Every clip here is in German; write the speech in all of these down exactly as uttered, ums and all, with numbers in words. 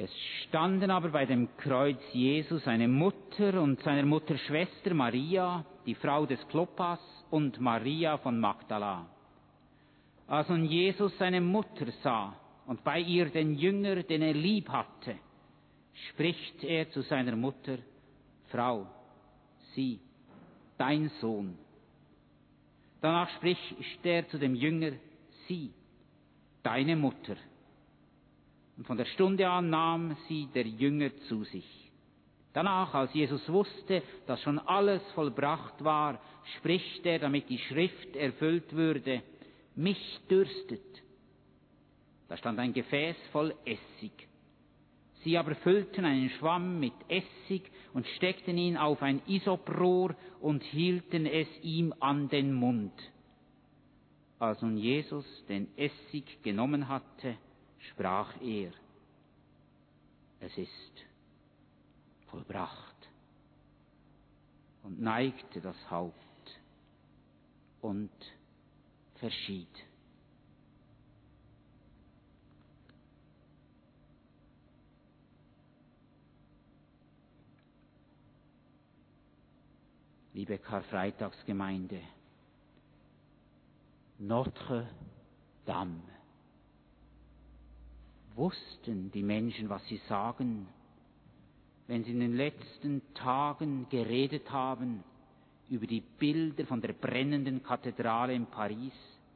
Es standen aber bei dem Kreuz Jesu seine Mutter und seiner Mutter Schwester Maria, die Frau des Kloppas, und Maria von Magdala. Als nun Jesus seine Mutter sah und bei ihr den Jünger, den er lieb hatte, spricht er zu seiner Mutter: Frau, sieh, dein Sohn. Danach spricht er zu dem Jünger: sieh, deine Mutter. Und von der Stunde an nahm sie der Jünger zu sich. Danach, als Jesus wusste, dass schon alles vollbracht war, spricht er, damit die Schrift erfüllt würde: Mich dürstet. Da stand ein Gefäß voll Essig. Sie aber füllten einen Schwamm mit Essig und steckten ihn auf ein Isoprohr und hielten es ihm an den Mund. Als nun Jesus den Essig genommen hatte, sprach er: Es ist vollbracht, und neigte das Haupt und verschied. Liebe Karfreitagsgemeinde, Notre Dame. Wussten die Menschen, was sie sagen, wenn sie in den letzten Tagen geredet haben über die Bilder von der brennenden Kathedrale in Paris?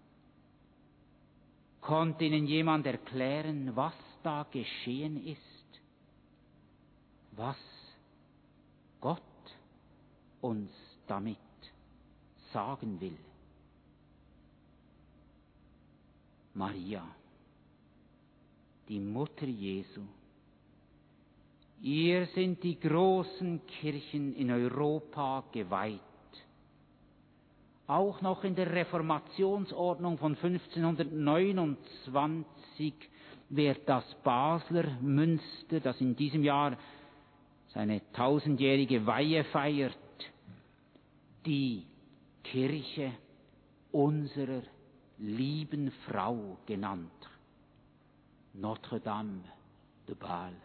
Konnte ihnen jemand erklären, was da geschehen ist? Was Gott uns damit sagen will? Maria, die Mutter Jesu. Ihr sind die großen Kirchen in Europa geweiht. Auch noch in der Reformationsordnung von fünfzehnhundertneunundzwanzig wird das Basler Münster, das in diesem Jahr seine tausendjährige Weihe feiert, die Kirche unserer lieben Frau genannt. Notre Dame de Bâle.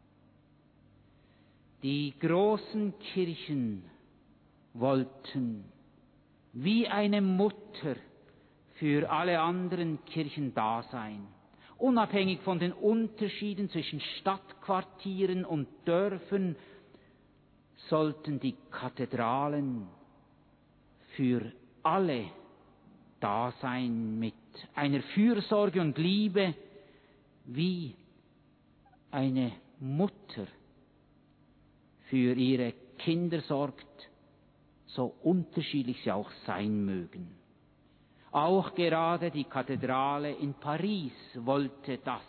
Die großen Kirchen wollten wie eine Mutter für alle anderen Kirchen da sein, unabhängig von den Unterschieden zwischen Stadtquartieren und Dörfern, sollten die Kathedralen für alle da sein, mit einer Fürsorge und Liebe, wie eine Mutter für ihre Kinder sorgt, so unterschiedlich sie auch sein mögen. Auch gerade die Kathedrale in Paris wollte das.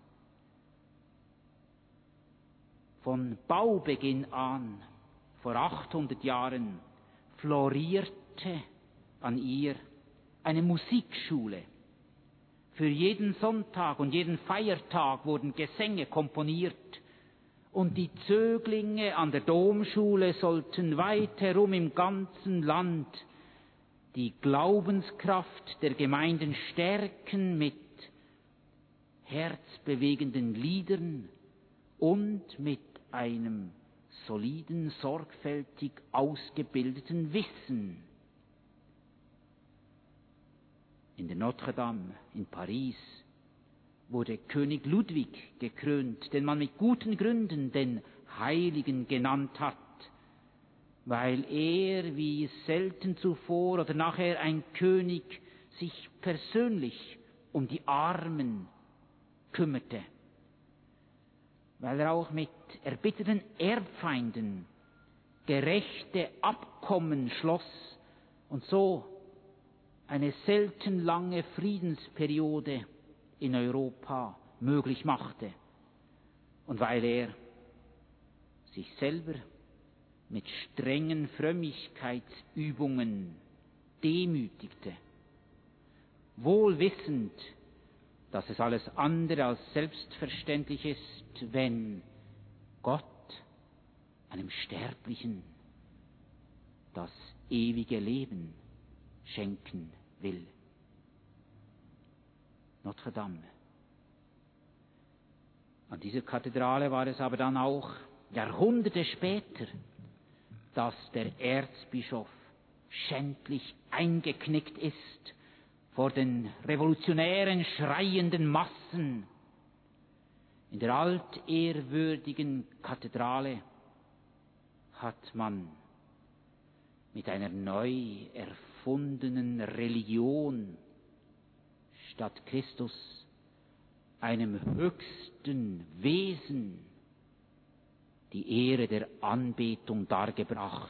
Von Baubeginn an, vor achthundert Jahren, florierte an ihr eine Musikschule. Für jeden Sonntag und jeden Feiertag wurden Gesänge komponiert. Und die Zöglinge an der Domschule sollten weit herum im ganzen Land die Glaubenskraft der Gemeinden stärken mit herzbewegenden Liedern und mit einem soliden, sorgfältig ausgebildeten Wissen. In der Notre Dame in Paris wurde König Ludwig gekrönt, den man mit guten Gründen den Heiligen genannt hat, weil er, wie es selten zuvor oder nachher ein König, sich persönlich um die Armen kümmerte, weil er auch mit erbitterten Erbfeinden gerechte Abkommen schloss und so eine selten lange Friedensperiode in Europa möglich machte, und weil er sich selber mit strengen Frömmigkeitsübungen demütigte, wohl wissend, dass es alles andere als selbstverständlich ist, wenn Gott einem Sterblichen das ewige Leben schenken will. Notre Dame. An dieser Kathedrale war es aber dann auch Jahrhunderte später, dass der Erzbischof schändlich eingeknickt ist vor den revolutionären, schreienden Massen. In der altehrwürdigen Kathedrale hat man mit einer neu erfundenen Religion statt Christus, einem höchsten Wesen, die Ehre der Anbetung dargebracht.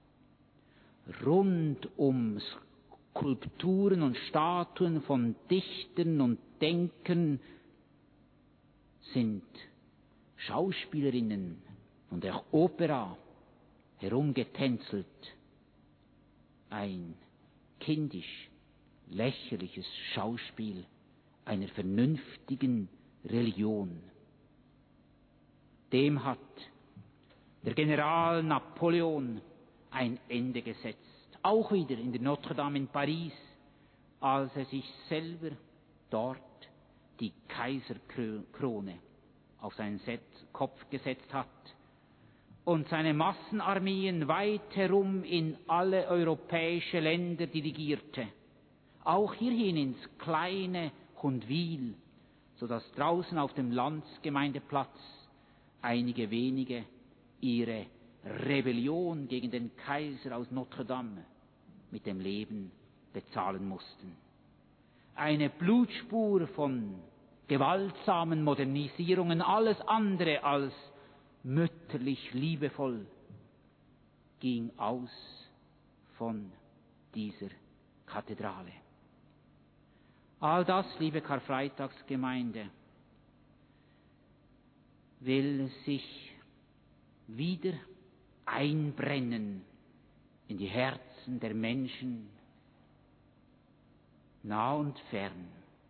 Rund um Skulpturen und Statuen von Dichtern und Denkern sind Schauspielerinnen von der Opera herumgetänzelt. Ein kindisch, lächerliches Schauspiel einer vernünftigen Religion. Dem hat der General Napoleon ein Ende gesetzt. Auch wieder in der Notre Dame in Paris, als er sich selber dort die Kaiserkrone auf seinen Kopf gesetzt hat und seine Massenarmeen weit herum in alle europäische Länder dirigierte. Auch hierhin ins kleine Hundwil, sodass draußen auf dem Landsgemeindeplatz einige wenige ihre Rebellion gegen den Kaiser aus Notre Dame mit dem Leben bezahlen mussten. Eine Blutspur von gewaltsamen Modernisierungen, alles andere als mütterlich liebevoll, ging aus von dieser Kathedrale. All das, liebe Karfreitagsgemeinde, will sich wieder einbrennen in die Herzen der Menschen, nah und fern.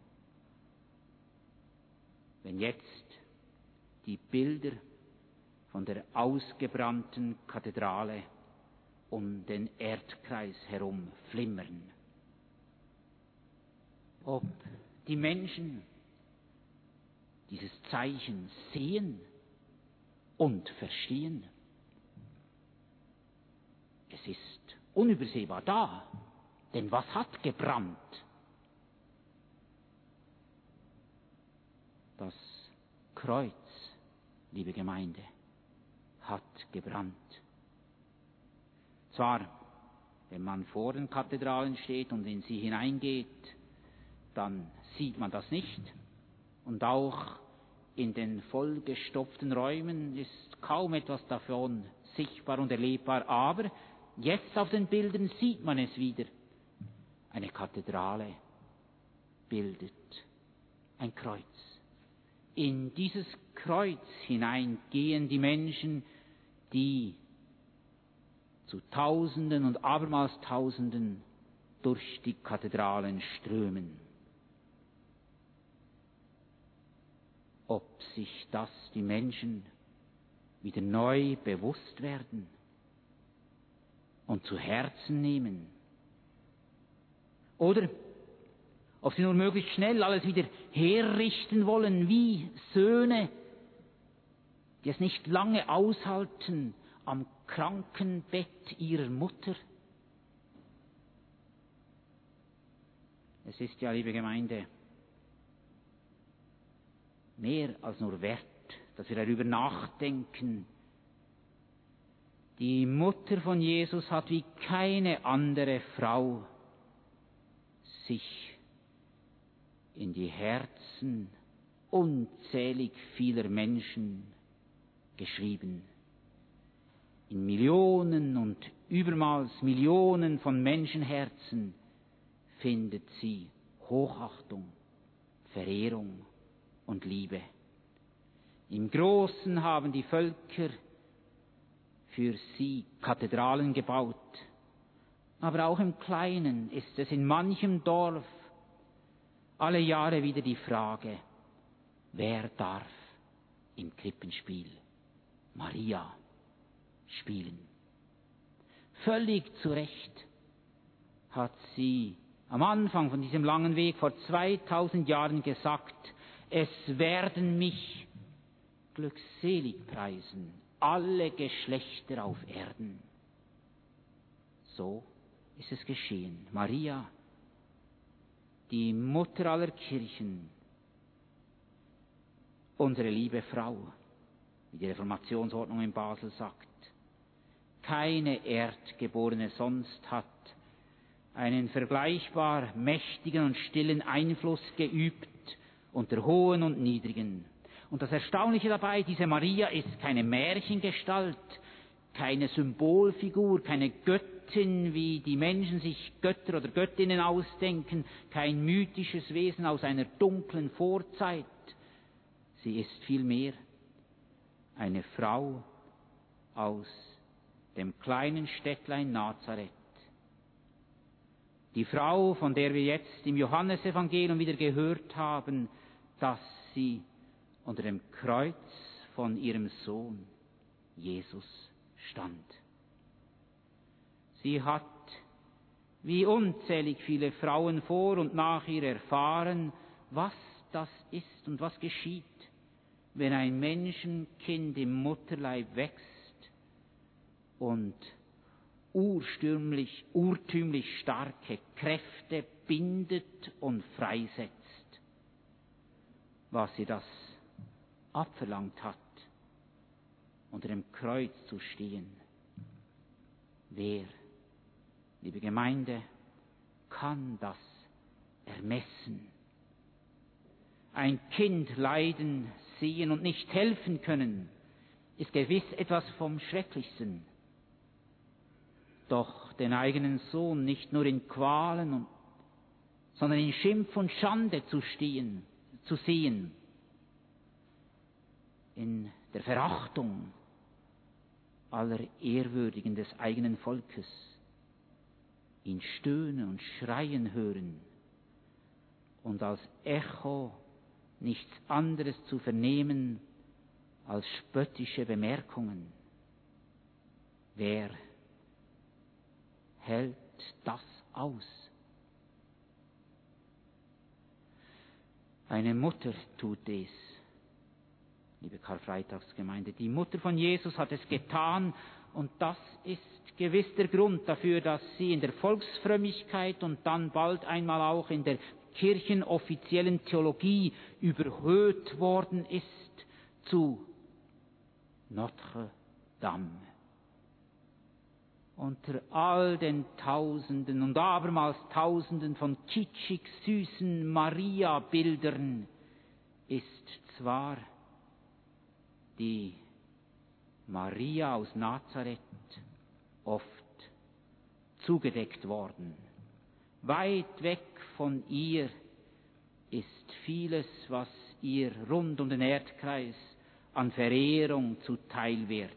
Wenn jetzt die Bilder von der ausgebrannten Kathedrale um den Erdkreis herum flimmern. Ob die Menschen dieses Zeichen sehen und verstehen. Es ist unübersehbar da, denn was hat gebrannt? Das Kreuz, liebe Gemeinde, hat gebrannt. Zwar, wenn man vor den Kathedralen steht und in sie hineingeht, dann sieht man das nicht. Und auch in den vollgestopften Räumen ist kaum etwas davon sichtbar und erlebbar. Aber jetzt auf den Bildern sieht man es wieder. Eine Kathedrale bildet ein Kreuz. In dieses Kreuz hinein gehen die Menschen, die zu Tausenden und abermals Tausenden durch die Kathedralen strömen. Ob sich das die Menschen wieder neu bewusst werden und zu Herzen nehmen. Oder ob sie nur möglichst schnell alles wieder herrichten wollen, wie Söhne, die es nicht lange aushalten am Krankenbett ihrer Mutter. Es ist ja, liebe Gemeinde, mehr als nur wert, dass wir darüber nachdenken. Die Mutter von Jesus hat wie keine andere Frau sich in die Herzen unzählig vieler Menschen geschrieben. In Millionen und übermals Millionen von Menschenherzen findet sie Hochachtung, Verehrung und Liebe. Im Großen haben die Völker für sie Kathedralen gebaut, aber auch im Kleinen ist es in manchem Dorf alle Jahre wieder die Frage, wer darf im Krippenspiel Maria spielen? Völlig zu Recht hat sie am Anfang von diesem langen Weg vor zweitausend Jahren gesagt, es werden mich glückselig preisen alle Geschlechter auf Erden. So ist es geschehen. Maria, die Mutter aller Kirchen, unsere liebe Frau, wie die Reformationsordnung in Basel sagt, keine Erdgeborene sonst hat einen vergleichbar mächtigen und stillen Einfluss geübt unter Hohen und Niedrigen. Und das Erstaunliche dabei, diese Maria ist keine Märchengestalt, keine Symbolfigur, keine Göttin, wie die Menschen sich Götter oder Göttinnen ausdenken, kein mythisches Wesen aus einer dunklen Vorzeit. Sie ist vielmehr eine Frau aus dem kleinen Städtlein Nazareth. Die Frau, von der wir jetzt im Johannesevangelium wieder gehört haben, dass sie unter dem Kreuz von ihrem Sohn Jesus stand. Sie hat, wie unzählig viele Frauen vor und nach ihr erfahren, was das ist und was geschieht, wenn ein Menschenkind im Mutterleib wächst und urstürmlich, urtümlich starke Kräfte bindet und freisetzt, was sie das abverlangt hat, unter dem Kreuz zu stehen. Wer, liebe Gemeinde, kann das ermessen? Ein Kind leiden sehen und nicht helfen können, ist gewiss etwas vom Schrecklichsten. Doch den eigenen Sohn nicht nur in Qualen, und, sondern in Schimpf und Schande zu stehen, zu sehen, in der Verachtung aller Ehrwürdigen des eigenen Volkes, ihn stöhnen und schreien hören und als Echo nichts anderes zu vernehmen als spöttische Bemerkungen. Wer hält das aus? Eine Mutter tut es, liebe Karfreitagsgemeinde. Die Mutter von Jesus hat es getan und das ist gewiss der Grund dafür, dass sie in der Volksfrömmigkeit und dann bald einmal auch in der kirchenoffiziellen Theologie überhöht worden ist zu Notre Dame. Unter all den Tausenden und abermals Tausenden von kitschig süßen Maria-Bildern ist zwar die Maria aus Nazareth oft zugedeckt worden. Weit weg von ihr ist vieles, was ihr rund um den Erdkreis an Verehrung zuteil wird.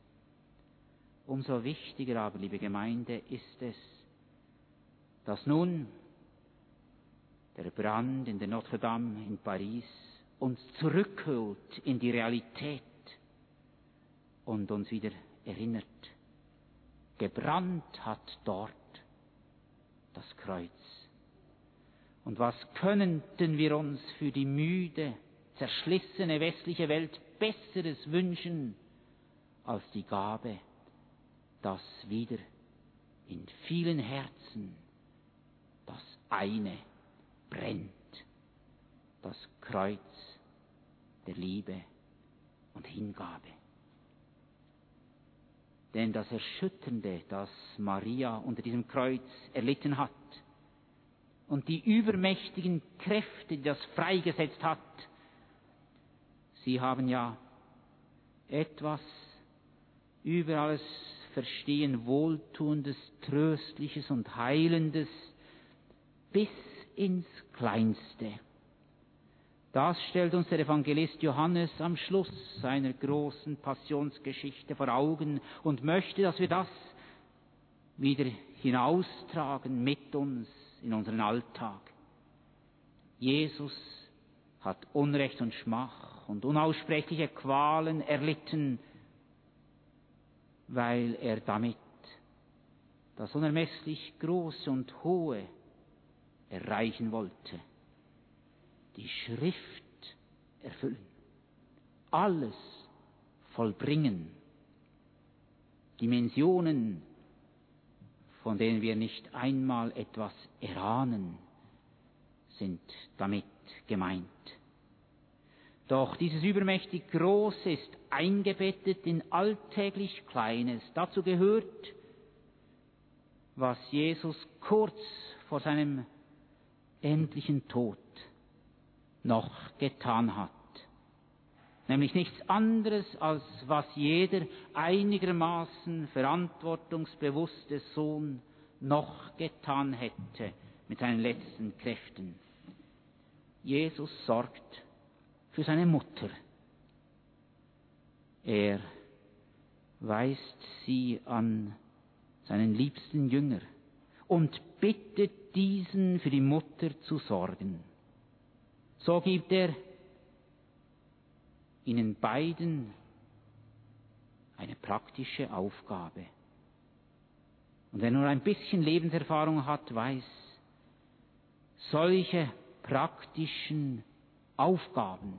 Umso wichtiger aber, liebe Gemeinde, ist es, dass nun der Brand in der Notre Dame in Paris uns zurückholt in die Realität und uns wieder erinnert, gebrannt hat dort das Kreuz. Und was könnten wir uns für die müde, zerschlissene westliche Welt Besseres wünschen als die Gabe, dass wieder in vielen Herzen das eine brennt, das Kreuz der Liebe und Hingabe. Denn das Erschütternde, das Maria unter diesem Kreuz erlitten hat und die übermächtigen Kräfte, die das freigesetzt hat, sie haben ja etwas über alles Verstehen Wohltuendes, Tröstliches und Heilendes bis ins Kleinste. Das stellt uns der Evangelist Johannes am Schluss seiner großen Passionsgeschichte vor Augen und möchte, dass wir das wieder hinaustragen mit uns in unseren Alltag. Jesus hat Unrecht und Schmach und unaussprechliche Qualen erlitten, weil er damit das unermesslich Große und Hohe erreichen wollte, die Schrift erfüllen. alles vollbringen. Dimensionen, von denen wir nicht einmal etwas erahnen, sind damit gemeint. Doch dieses übermächtig Große ist eingebettet in alltäglich Kleines. Dazu gehört, was Jesus kurz vor seinem endlichen Tod noch getan hat. Nämlich nichts anderes, als was jeder einigermaßen verantwortungsbewusste Sohn noch getan hätte mit seinen letzten Kräften. Jesus sorgt für seine Mutter. Er weist sie an seinen liebsten Jünger und bittet diesen, für die Mutter zu sorgen. So gibt er ihnen beiden eine praktische Aufgabe. Und wer nur ein bisschen Lebenserfahrung hat, weiß, solche praktischen Aufgaben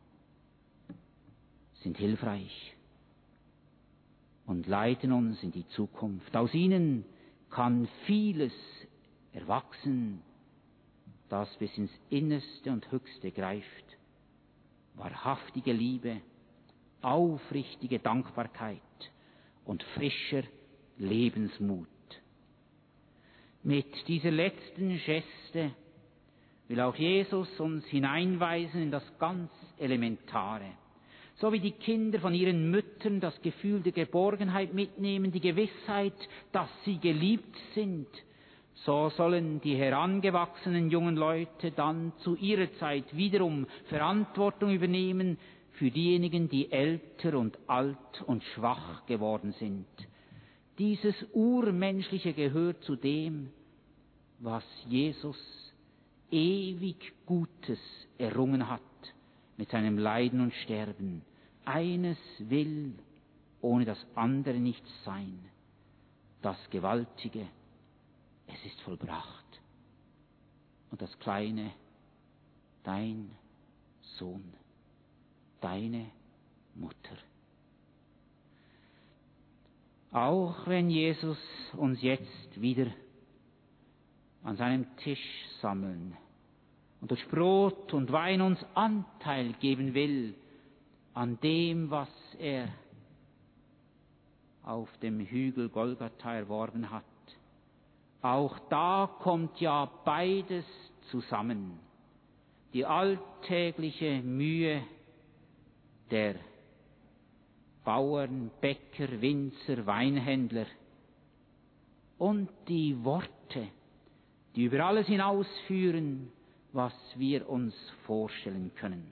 sind hilfreich und leiten uns in die Zukunft. Aus ihnen kann vieles erwachsen, das bis ins Innerste und Höchste greift. Wahrhaftige Liebe, aufrichtige Dankbarkeit und frischer Lebensmut. Mit dieser letzten Geste will auch Jesus uns hineinweisen in das ganz Elementare. So wie die Kinder von ihren Müttern das Gefühl der Geborgenheit mitnehmen, die Gewissheit, dass sie geliebt sind, so sollen die herangewachsenen jungen Leute dann zu ihrer Zeit wiederum Verantwortung übernehmen für diejenigen, die älter und alt und schwach geworden sind. Dieses Urmenschliche gehört zu dem, was Jesus ewig Gutes errungen hat mit seinem Leiden und Sterben. Eines will ohne das andere nicht sein. Das Gewaltige, es ist vollbracht. Und das Kleine, dein Sohn, deine Mutter. Auch wenn Jesus uns jetzt wieder an seinem Tisch sammeln und durch Brot und Wein uns Anteil geben will an dem, was er auf dem Hügel Golgatha erworben hat. Auch da kommt ja beides zusammen. Die alltägliche Mühe der Bauern, Bäcker, Winzer, Weinhändler und die Worte, die über alles hinausführen, was wir uns vorstellen können.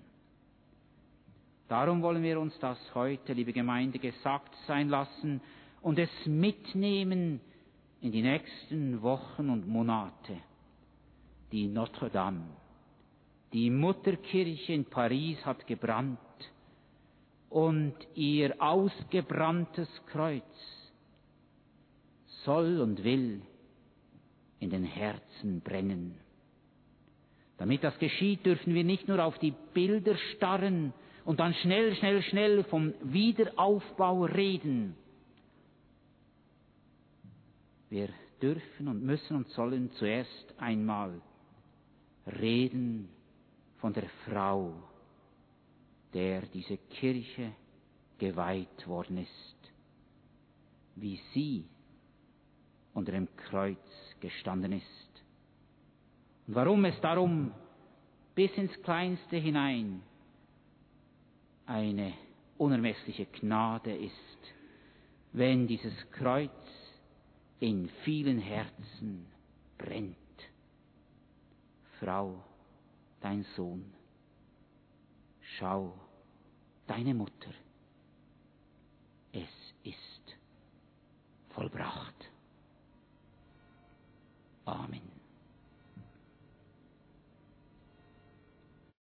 Darum wollen wir uns das heute, liebe Gemeinde, gesagt sein lassen und es mitnehmen in die nächsten Wochen und Monate. Die Notre Dame, die Mutterkirche in Paris hat gebrannt und ihr ausgebranntes Kreuz soll und will in den Herzen brennen. Damit das geschieht, dürfen wir nicht nur auf die Bilder starren und dann schnell, schnell, schnell vom Wiederaufbau reden. Wir dürfen und müssen und sollen zuerst einmal reden von der Frau, der diese Kirche geweiht worden ist, wie sie unter dem Kreuz gestanden ist. Und warum es darum bis ins Kleinste hinein eine unermessliche Gnade ist, wenn dieses Kreuz in vielen Herzen brennt. Frau, dein Sohn, schau, deine Mutter, es ist vollbracht.